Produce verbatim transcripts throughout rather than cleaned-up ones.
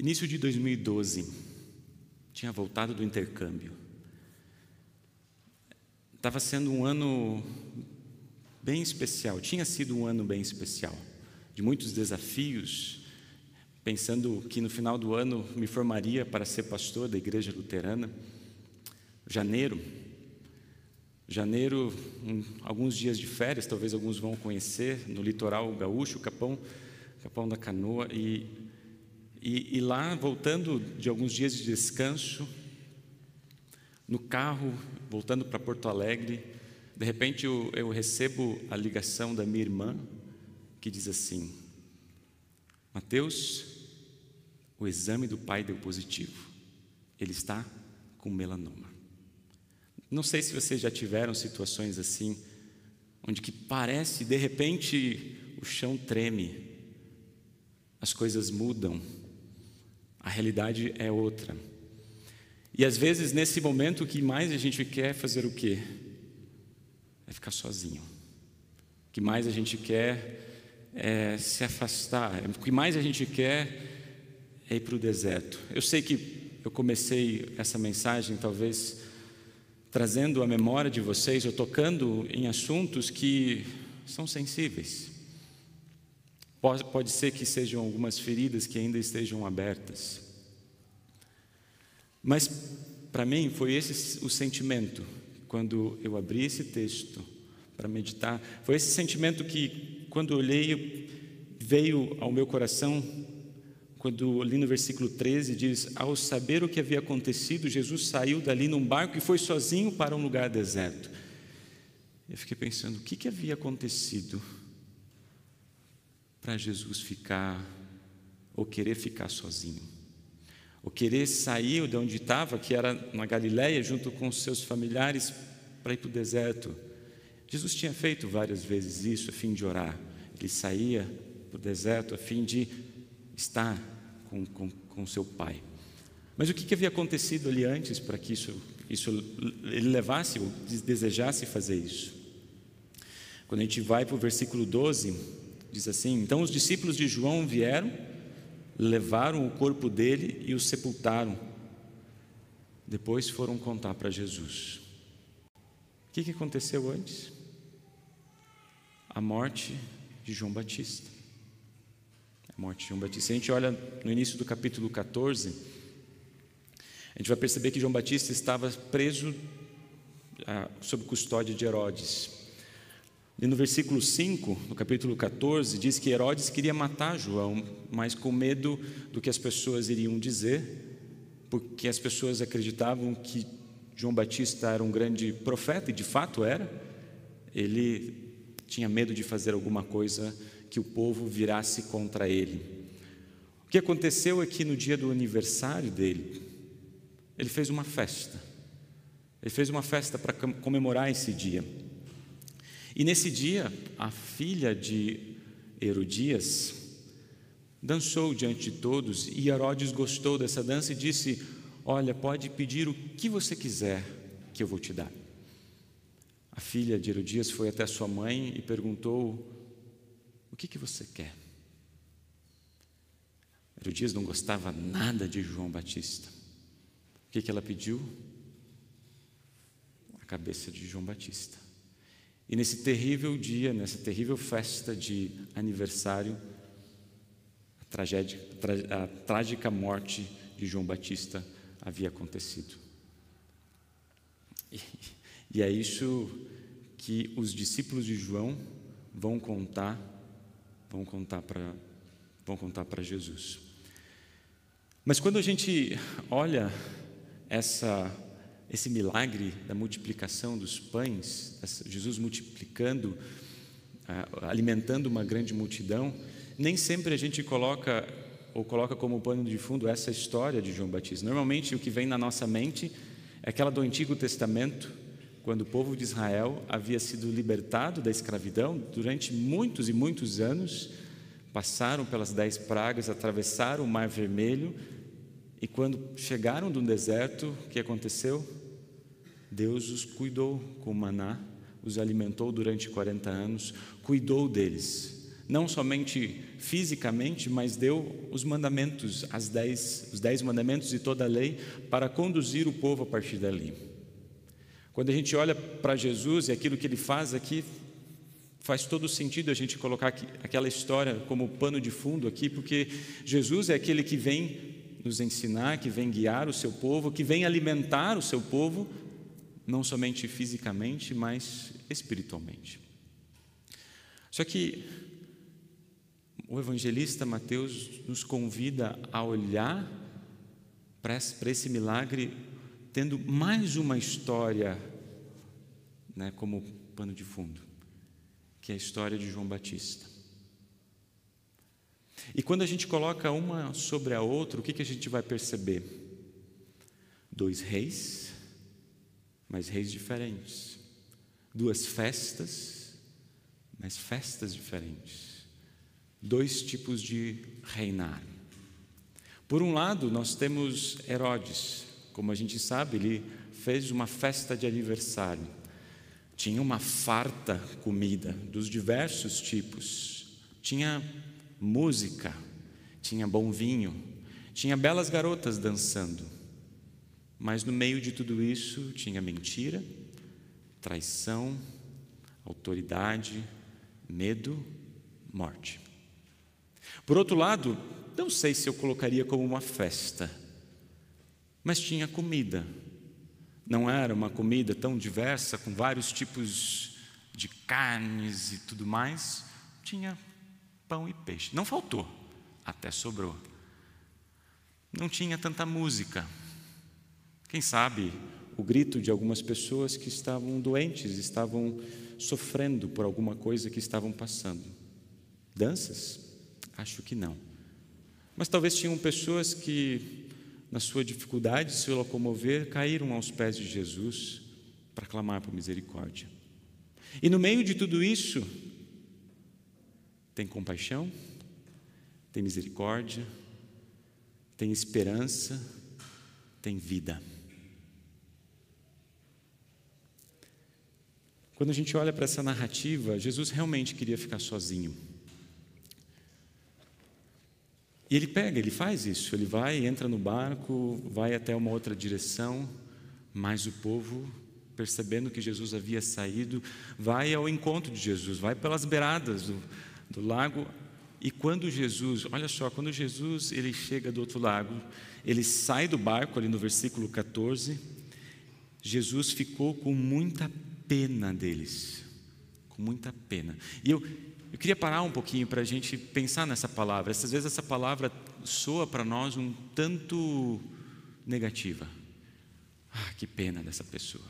Início de dois mil e doze, tinha voltado do intercâmbio. Estava sendo um ano bem especial, tinha sido um ano bem especial, de muitos desafios, pensando que no final do ano me formaria para ser pastor da igreja luterana. Janeiro, janeiro, um, alguns dias de férias, talvez alguns vão conhecer, no litoral gaúcho, Capão, Capão da Canoa, e, e, e lá, voltando de alguns dias de descanso, no carro, voltando para Porto Alegre, de repente eu, eu recebo a ligação da minha irmã, que diz assim: Mateus, o exame do pai deu positivo, ele está com melanoma. Não sei se vocês já tiveram situações assim, onde que parece, de repente, o chão treme, as coisas mudam, a realidade é outra. E às vezes, nesse momento, o que mais a gente quer fazer o quê? É ficar sozinho. O que mais a gente quer é se afastar. O que mais a gente quer é ir para o deserto. Eu sei que eu comecei essa mensagem, talvez, trazendo a memória de vocês, ou tocando em assuntos que são sensíveis. Pode, pode ser que sejam algumas feridas que ainda estejam abertas. Mas, para mim, foi esse o sentimento, quando eu abri esse texto para meditar, foi esse sentimento que, quando eu olhei, veio ao meu coração, quando ali no versículo treze diz: ao saber o que havia acontecido, Jesus saiu dali num barco e foi sozinho para um lugar deserto. Eu fiquei pensando, o que, que havia acontecido para Jesus ficar, ou querer ficar sozinho? Ou querer sair de onde estava, que era na Galileia, junto com os seus familiares, para ir para o deserto. Jesus tinha feito várias vezes isso, a fim de orar. Ele saía para o deserto a fim de estar com, com, com seu pai. Mas o que, que havia acontecido ali antes para que isso, isso ele levasse ou desejasse fazer isso? Quando a gente vai para o versículo doze, diz assim: então os discípulos de João vieram, levaram o corpo dele e o sepultaram. Depois foram contar para Jesus. O que, que aconteceu antes? A morte de João Batista. A morte de João Batista. Se a gente olha no início do capítulo catorze, a gente vai perceber que João Batista estava preso ah, sob custódia de Herodes. E no versículo cinco, no capítulo catorze, diz que Herodes queria matar João, mas com medo do que as pessoas iriam dizer, porque as pessoas acreditavam que João Batista era um grande profeta, e de fato era. Ele tinha medo de fazer alguma coisa que o povo virasse contra ele. O que aconteceu é que no dia do aniversário dele, ele fez uma festa. Ele fez uma festa para comemorar esse dia. E nesse dia, a filha de Herodias dançou diante de todos, e Herodes gostou dessa dança e disse: olha, pode pedir o que você quiser que eu vou te dar. A filha de Herodias foi até sua mãe e perguntou: o que, que você quer? Herodias não gostava nada de João Batista. O que, que ela pediu? A cabeça de João Batista. E nesse terrível dia, nessa terrível festa de aniversário, a, tragédia, a trágica morte de João Batista havia acontecido. E, e é isso que os discípulos de João vão contar, vão contar para, vão contar para Jesus. Mas quando a gente olha essa esse milagre da multiplicação dos pães, Jesus multiplicando, alimentando uma grande multidão, nem sempre a gente coloca ou coloca como pano de fundo essa história de João Batista. Normalmente o que vem na nossa mente é aquela do Antigo Testamento, quando o povo de Israel havia sido libertado da escravidão durante muitos e muitos anos, passaram pelas dez pragas, atravessaram o Mar Vermelho, e quando chegaram no deserto, o que aconteceu? Deus os cuidou com maná, os alimentou durante quarenta anos, cuidou deles. não somente fisicamente, mas deu os mandamentos, as dez, os dez mandamentos e toda a lei para conduzir o povo a partir dali. Quando a gente olha para Jesus e aquilo que Ele faz aqui, faz todo sentido a gente colocar aqui, aquela história como pano de fundo aqui, porque Jesus é aquele que vem nos ensinar, que vem guiar o seu povo, que vem alimentar o seu povo, não somente fisicamente, mas espiritualmente. Só que o evangelista Mateus nos convida a olhar para esse milagre tendo mais uma história, né, como pano de fundo, que é a história de João Batista. E quando a gente coloca uma sobre a outra, o que, que a gente vai perceber? Dois reis, mas reis diferentes. Duas festas, mas festas diferentes. Dois tipos de reinar. Por um lado, nós temos Herodes. Como a gente sabe, ele fez uma festa de aniversário. Tinha uma farta comida dos diversos tipos. Tinha música, tinha bom vinho, tinha belas garotas dançando. Mas no meio de tudo isso tinha mentira, traição, autoridade, medo, morte. Por outro lado, não sei se eu colocaria como uma festa, mas tinha comida. Não era uma comida tão diversa, com vários tipos de carnes e tudo mais. Tinha pão e peixe. Não faltou, até sobrou. Não tinha tanta música. Quem sabe o grito de algumas pessoas que estavam doentes, estavam sofrendo por alguma coisa que estavam passando. Danças? Acho que não. Mas talvez tinham pessoas que, na sua dificuldade de se locomover, caíram aos pés de Jesus para clamar por misericórdia. E no meio de tudo isso, tem compaixão, tem misericórdia, tem esperança, tem vida. Quando a gente olha para essa narrativa, Jesus realmente queria ficar sozinho. E ele pega, ele faz isso, ele vai, entra no barco, vai até uma outra direção, mas o povo, percebendo que Jesus havia saído, vai ao encontro de Jesus, vai pelas beiradas do, do lago. E quando Jesus, olha só, quando Jesus ele chega do outro lago, ele sai do barco, ali no versículo catorze, Jesus ficou com muita pena deles, com muita pena. E eu, eu queria parar um pouquinho para a gente pensar nessa palavra. Às vezes essa palavra soa para nós um tanto negativa. Ah, que pena dessa pessoa.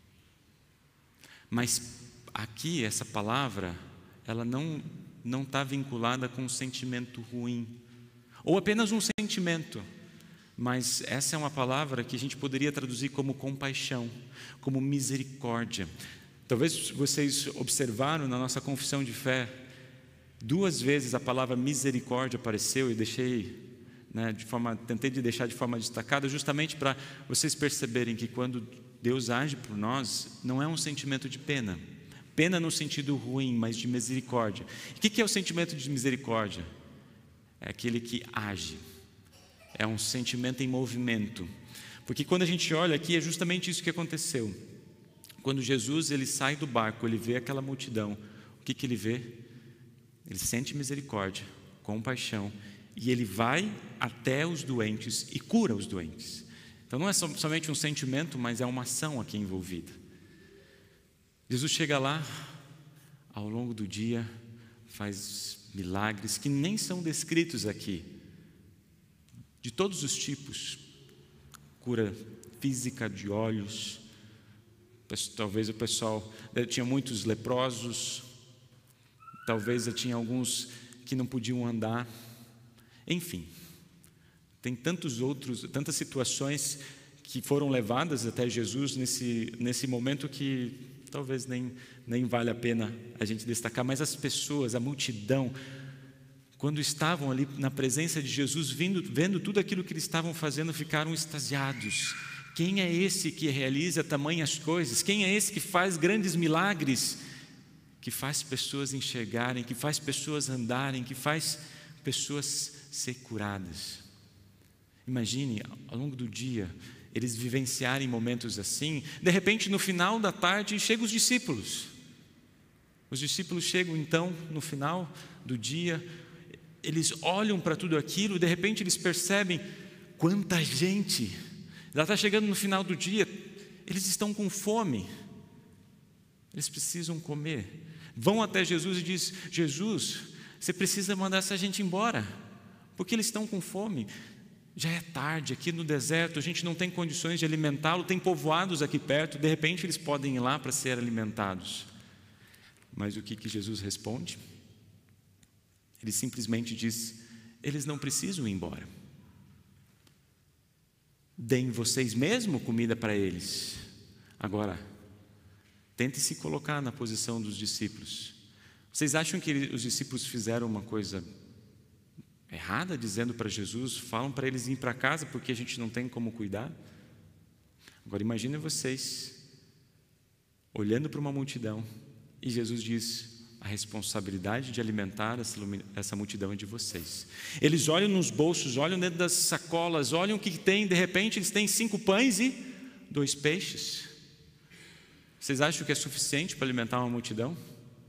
Mas aqui essa palavra, ela não não está vinculada com um sentimento ruim, ou apenas um sentimento, mas essa é uma palavra que a gente poderia traduzir como compaixão, como misericórdia. Talvez vocês observaram na nossa confissão de fé, duas vezes a palavra misericórdia apareceu, e deixei, né, de forma, tentei de deixar de forma destacada, justamente para vocês perceberem que quando Deus age por nós, não é um sentimento de pena, pena no sentido ruim, mas de misericórdia. O que é o sentimento de misericórdia? É aquele que age, é um sentimento em movimento, porque quando a gente olha aqui, é justamente isso que aconteceu. Quando Jesus ele sai do barco, ele vê aquela multidão, o que, que ele vê? Ele sente misericórdia, compaixão, e ele vai até os doentes e cura os doentes. Então não é somente um sentimento, mas é uma ação aqui envolvida. Jesus chega lá, ao longo do dia, faz milagres que nem são descritos aqui, de todos os tipos, cura física de olhos, talvez o pessoal, tinha muitos leprosos, talvez tinha alguns que não podiam andar, enfim, tem tantos outros, tantas situações que foram levadas até Jesus nesse, nesse momento que talvez nem, nem vale a pena a gente destacar, mas as pessoas, a multidão, quando estavam ali na presença de Jesus, vindo, vendo tudo aquilo que eles estavam fazendo, ficaram extasiados. Quem é esse que realiza tamanhas coisas? Quem é esse que faz grandes milagres? que faz pessoas enxergarem, que faz pessoas andarem, que faz pessoas ser curadas. Imagine, ao longo do dia, eles vivenciarem momentos assim. De repente, no final da tarde, chegam os discípulos. Os discípulos chegam, então, no final do dia, eles olham para tudo aquilo, de repente eles percebem quanta gente. Já está chegando no final do dia, eles estão com fome, eles precisam comer. Vão até Jesus e dizem: Jesus, você precisa mandar essa gente embora, porque eles estão com fome. Já é tarde, aqui no deserto, a gente não tem condições de alimentá-lo, tem povoados aqui perto, de repente eles podem ir lá para ser alimentados. Mas o que, que Jesus responde? Ele simplesmente diz: eles não precisam ir embora. Deem vocês mesmos comida para eles. Agora, tente se colocar na posição dos discípulos. Vocês acham que os discípulos fizeram uma coisa errada, dizendo para Jesus, falam para eles irem para casa porque a gente não tem como cuidar? Agora imaginem vocês olhando para uma multidão e Jesus diz: a responsabilidade de alimentar essa, essa multidão é de vocês. Eles olham nos bolsos, olham dentro das sacolas, olham o que tem, de repente eles têm cinco pães e dois peixes. Vocês acham que é suficiente para alimentar uma multidão?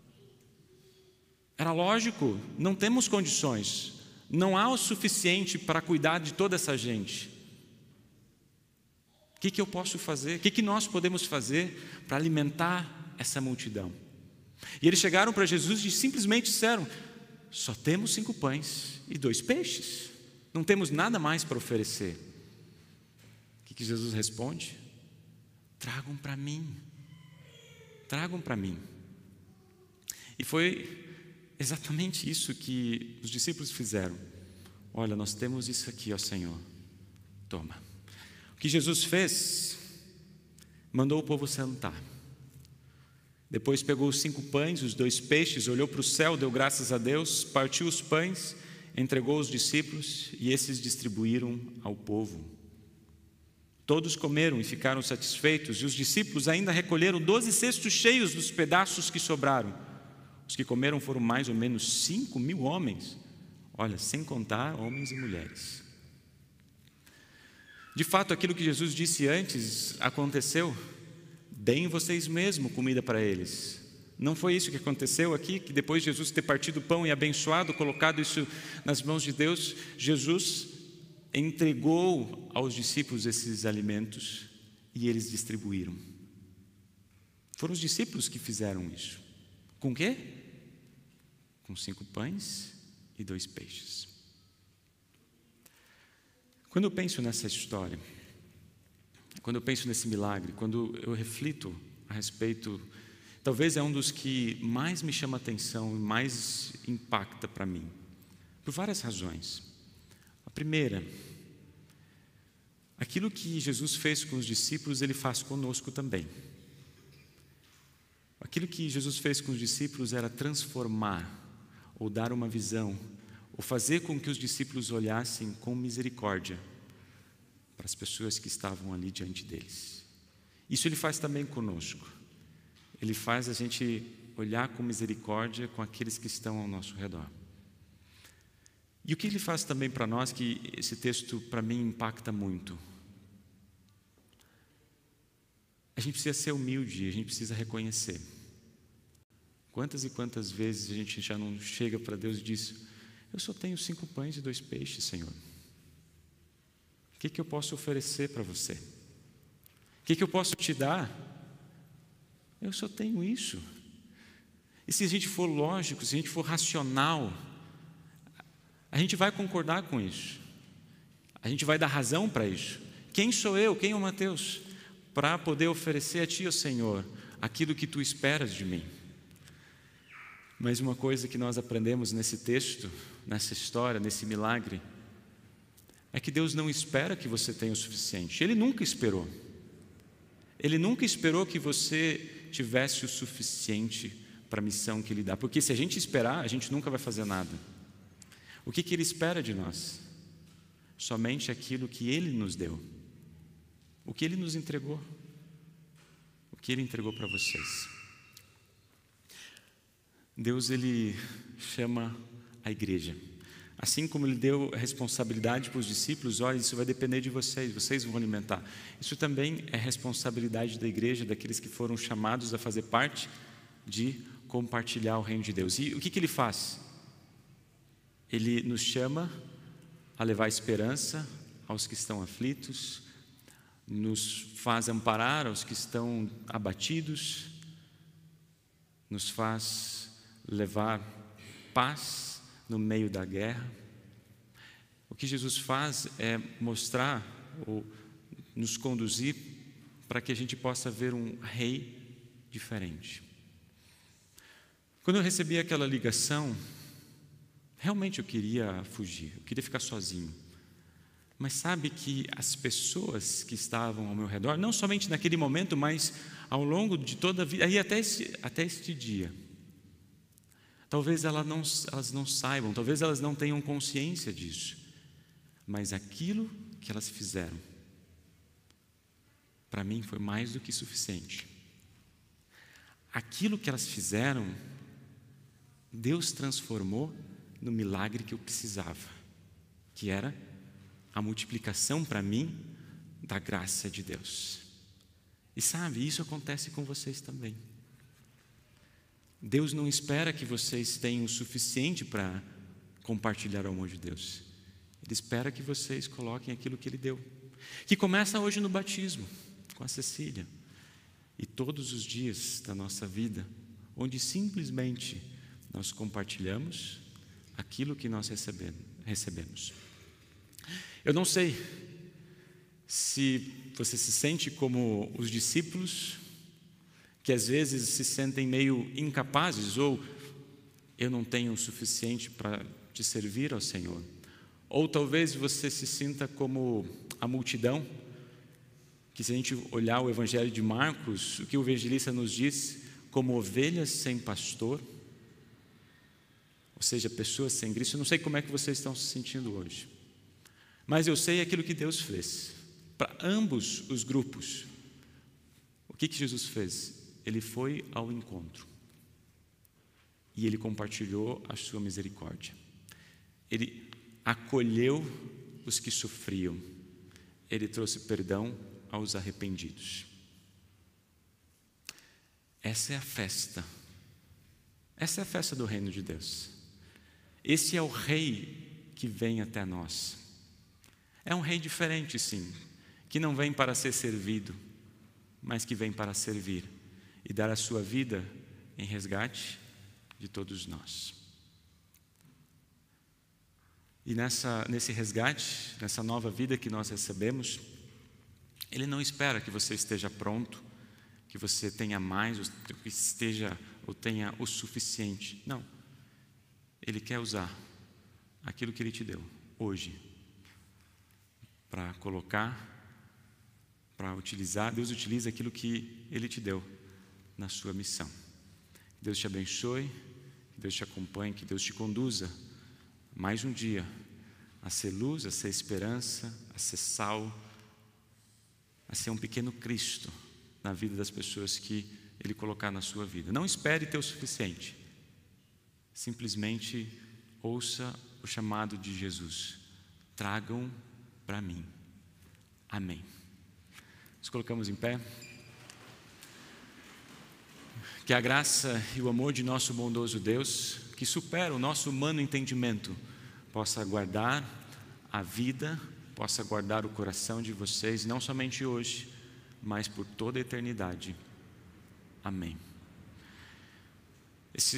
Era lógico, não temos condições, não há o suficiente para cuidar de toda essa gente. O que, que eu posso fazer? O que, que nós podemos fazer para alimentar essa multidão? E eles chegaram para Jesus e simplesmente disseram: só temos cinco pães e dois peixes, não temos nada mais para oferecer. O que, que Jesus responde? Tragam para mim, tragam para mim. E foi exatamente isso que os discípulos fizeram. Olha, nós temos isso aqui, ó Senhor, toma. O que Jesus fez? Mandou o povo sentar. Depois pegou os cinco pães, os dois peixes, olhou para o céu, deu graças a Deus, partiu os pães, entregou aos discípulos e esses distribuíram ao povo. Todos comeram e ficaram satisfeitos, e os discípulos ainda recolheram doze cestos cheios dos pedaços que sobraram. Os que comeram foram mais ou menos cinco mil homens, olha, sem contar homens e mulheres. De fato, aquilo que Jesus disse antes aconteceu. Deem vocês mesmos comida para eles. Não foi isso que aconteceu aqui, que depois de Jesus ter partido o pão e abençoado, colocado isso nas mãos de Deus, Jesus entregou aos discípulos esses alimentos e eles distribuíram. Foram os discípulos que fizeram isso. Com quê? Com cinco pães e dois peixes. Quando eu penso nessa história, quando eu penso nesse milagre, quando eu reflito a respeito, talvez é um dos que mais me chama a atenção e mais impacta para mim, por várias razões. A primeira, aquilo que Jesus fez com os discípulos, Ele faz conosco também. Aquilo que Jesus fez com os discípulos era transformar, ou dar uma visão, ou fazer com que os discípulos olhassem com misericórdia para as pessoas que estavam ali diante deles. Isso Ele faz também conosco. Ele faz a gente olhar com misericórdia com aqueles que estão ao nosso redor. E o que Ele faz também para nós, que esse texto para mim impacta muito? A gente precisa ser humilde, a gente precisa reconhecer. Quantas e quantas vezes a gente já não chega para Deus e diz: eu só tenho cinco pães e dois peixes, Senhor. O que, que eu posso oferecer para você? O que, que eu posso te dar? Eu só tenho isso. E se a gente for lógico, se a gente for racional, a gente vai concordar com isso. A gente vai dar razão para isso. Quem sou eu, quem é o Mateus, para poder oferecer a Ti, ó Senhor, aquilo que Tu esperas de mim? Mas uma coisa que nós aprendemos nesse texto, nessa história, nesse milagre, é que Deus não espera que você tenha o suficiente. Ele nunca esperou. Ele nunca esperou que você tivesse o suficiente para a missão que Ele dá. Porque se a gente esperar, a gente nunca vai fazer nada. O que, que Ele espera de nós? Somente aquilo que Ele nos deu. O que Ele nos entregou. O que Ele entregou para vocês. Deus, Ele chama a igreja. Assim como Ele deu a responsabilidade para os discípulos, olha, isso vai depender de vocês, vocês vão alimentar. Isso também é responsabilidade da igreja, daqueles que foram chamados a fazer parte de compartilhar o reino de Deus. E o que, que Ele faz? Ele nos chama a levar esperança aos que estão aflitos, nos faz amparar aos que estão abatidos, nos faz levar paz no meio da guerra. O que Jesus faz é mostrar ou nos conduzir para que a gente possa ver um rei diferente. Quando eu recebi aquela ligação, realmente eu queria fugir, eu queria ficar sozinho. Mas sabe que as pessoas que estavam ao meu redor, não somente naquele momento, mas ao longo de toda a vida, aí até este, até este dia, talvez elas não, elas não saibam, talvez elas não tenham consciência disso, mas aquilo que elas fizeram, para mim foi mais do que suficiente. Aquilo que elas fizeram, Deus transformou no milagre que eu precisava, que era a multiplicação para mim da graça de Deus. E sabe, isso acontece com vocês também. Deus não espera que vocês tenham o suficiente para compartilhar o amor de Deus. Ele espera que vocês coloquem aquilo que Ele deu, que começa hoje no batismo, com a Cecília, e todos os dias da nossa vida, onde simplesmente nós compartilhamos aquilo que nós recebemos. Eu não sei se você se sente como os discípulos, que às vezes se sentem meio incapazes, ou eu não tenho o suficiente para te servir ao Senhor. Ou talvez você se sinta como a multidão, que se a gente olhar o Evangelho de Marcos, o que o evangelista nos diz, como ovelhas sem pastor, ou seja, pessoas sem Cristo. Eu não sei como é que vocês estão se sentindo hoje, mas eu sei aquilo que Deus fez para ambos os grupos. O que que Jesus fez? Ele foi ao encontro e Ele compartilhou a sua misericórdia. Ele acolheu os que sofriam. Ele trouxe perdão aos arrependidos. Essa é a festa. Essa é a festa do reino de Deus. Esse é o rei que vem até nós. É um rei diferente, sim, que não vem para ser servido, mas que vem para servir e dar a sua vida em resgate de todos nós. E nessa, nesse resgate, nessa nova vida que nós recebemos, Ele não espera que você esteja pronto, que você tenha mais, que esteja ou tenha o suficiente. Não. Ele quer usar aquilo que Ele te deu hoje para colocar, para utilizar. Deus utiliza aquilo que Ele te deu na sua missão. Que Deus te abençoe, que Deus te acompanhe, que Deus te conduza mais um dia a ser luz, a ser esperança, a ser sal, a ser um pequeno Cristo na vida das pessoas que Ele colocar na sua vida. Não espere ter o suficiente. Simplesmente ouça o chamado de Jesus. Tragam para mim. Amém. Nos colocamos em pé. Que a graça e o amor de nosso bondoso Deus, que supera o nosso humano entendimento, possa guardar a vida, possa guardar o coração de vocês, não somente hoje, mas por toda a eternidade. Amém.